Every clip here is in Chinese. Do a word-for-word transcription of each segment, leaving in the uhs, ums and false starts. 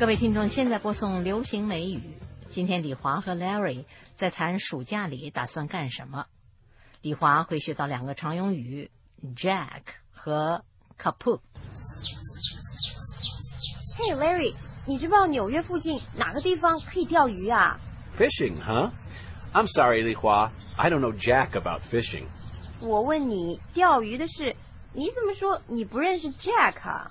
各位听众，现在播送流行美语。今天李华和 Larry 在谈暑假里打算干什么。李华会学到两个常用语 Jack 和 Kaput。Hey Larry， 你知不知道纽约附近哪个地方可以钓鱼啊？ Fishing, huh? I'm sorry, Li Hua. I don't know jack about fishing. 我问你钓鱼的事，你怎么说你不认识 Jack 啊？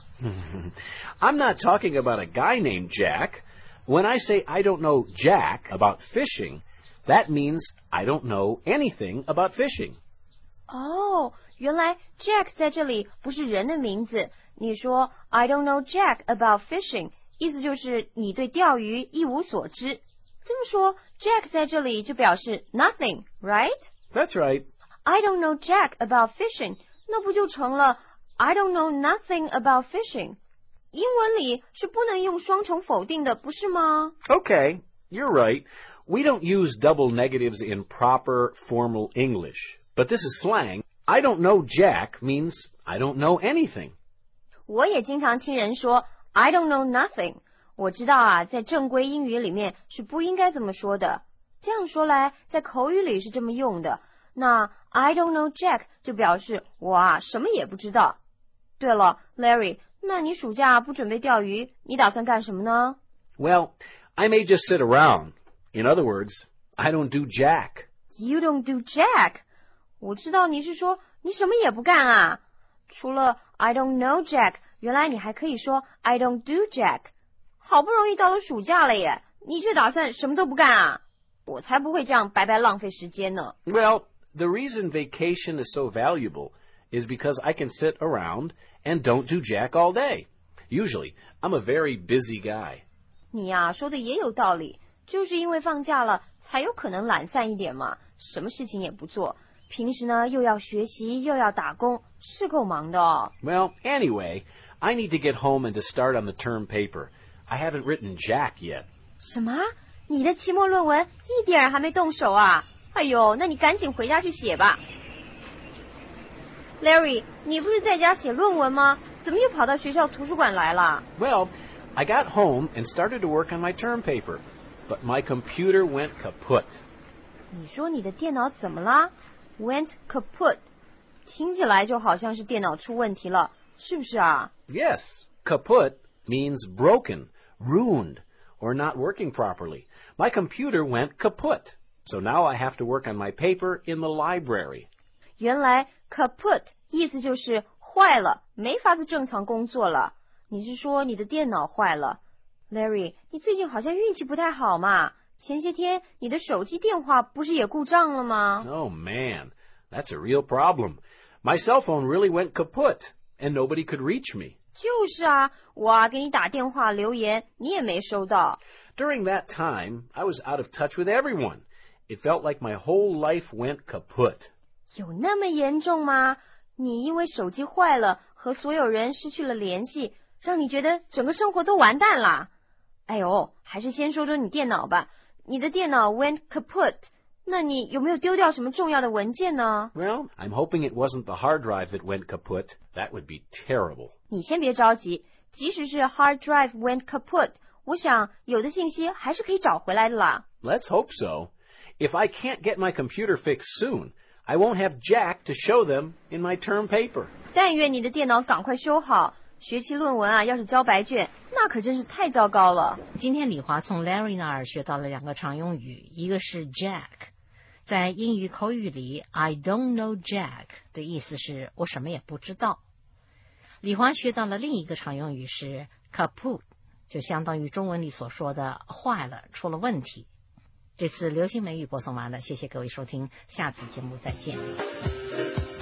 I'm not talking about a guy named Jack. When I say I don't know jack about fishing, that means I don't know anything about fishing. 哦，原来 Jack 在这里不是人的名字。你说 I don't know jack about fishing， 意思就是你对钓鱼一无所知。这么说 Jack 在这里就表示 nothing, right? That's right. I don't know jack about fishing， 那不就成了 I don't know nothing about fishing。英文里是不能用双重否定的，不是吗？ Okay, you're right. We don't use double negatives in proper formal English. But this is slang. I don't know jack means I don't know anything. 我也经常听人说 I don't know nothing。我知道啊，在正规英语里面是不应该这么说的。这样说来，在口语里是这么用的。那 I don't know jack 就表示我啊什么也不知道。对了 ，Larry。那你暑假不准备钓鱼，你打算干什么呢？ Well, I may just sit around. In other words, I don't do jack. You don't do jack. 我知道你是说你什么也不干啊。除了 I don't know jack， 原来你还可以说 I don't do jack。好不容易到了暑假了耶，你却打算什么都不干啊？我才不会这样白白浪费时间呢。 Well, the reason vacation is so valuable is because I can sit around and don't do jack all day. Usually, I'm a very busy guy. 你呀，说的也有道理，就是因为放假了，才有可能懒散一点嘛，什么事情也不做。平时呢，又要学习，又要打工，是够忙的哦。 Well, anyway, I need to get home and to start on the term paper. I haven't written jack yet. 什么？你的期末论文一点儿还没动手啊？哎呦，那你赶紧回家去写吧。Larry， 你不是在家写论文吗？怎么又跑到学校图书馆来了？ Well, I got home and started to work on my term paper, but my computer went kaput. 你说你的电脑怎么啦 ？Went kaput， 听起来就好像是电脑出问题了，是不是啊？ Yes, kaput means broken, ruined, or not working properly. My computer went kaput, so now I have to work on my paper in the library. 原来 kaput 意思就是坏了，没法子正常工作了。你是说你的电脑坏了 ？Larry， 你最近好像运气不太好嘛？前些天你的手机电话不是也故障了吗？ Oh man, that's a real problem. My cell phone really went kaput, and nobody could reach me. 就是啊，我啊给你打电话留言，你也没收到。 During that time, I was out of touch with everyone. It felt like my whole life went kaput. 有那么严重吗？你因为手机坏了，和所有人失去了联系，让你觉得整个生活都完蛋啦。哎呦，还是先说说你电脑吧。你的电脑 went kaput， 那你有没有丢掉什么重要的文件呢？ Well, I'm hoping it wasn't the hard drive that went kaput. That would be terrible. 你先别着急，即使是 hard drive went kaput， 我想有的信息还是可以找回来的啦。 Let's hope so. If I can't get my computer fixed soon, I won't have jack to show them in my term paper. 但愿你的电脑赶快修好，学期论文啊，要是交白卷，那可真是太糟糕了。 今天李华从 Larry 那儿学到了两个常用语，一个是 Jack， 在英语口语里 I don't know Jack 的意思是我什么也不知道。李华学到了另一个常用语是 kaput， 就相当于中文里所说的坏了，出了问题。这次流行美语播送完了，谢谢各位收听，下次节目再见。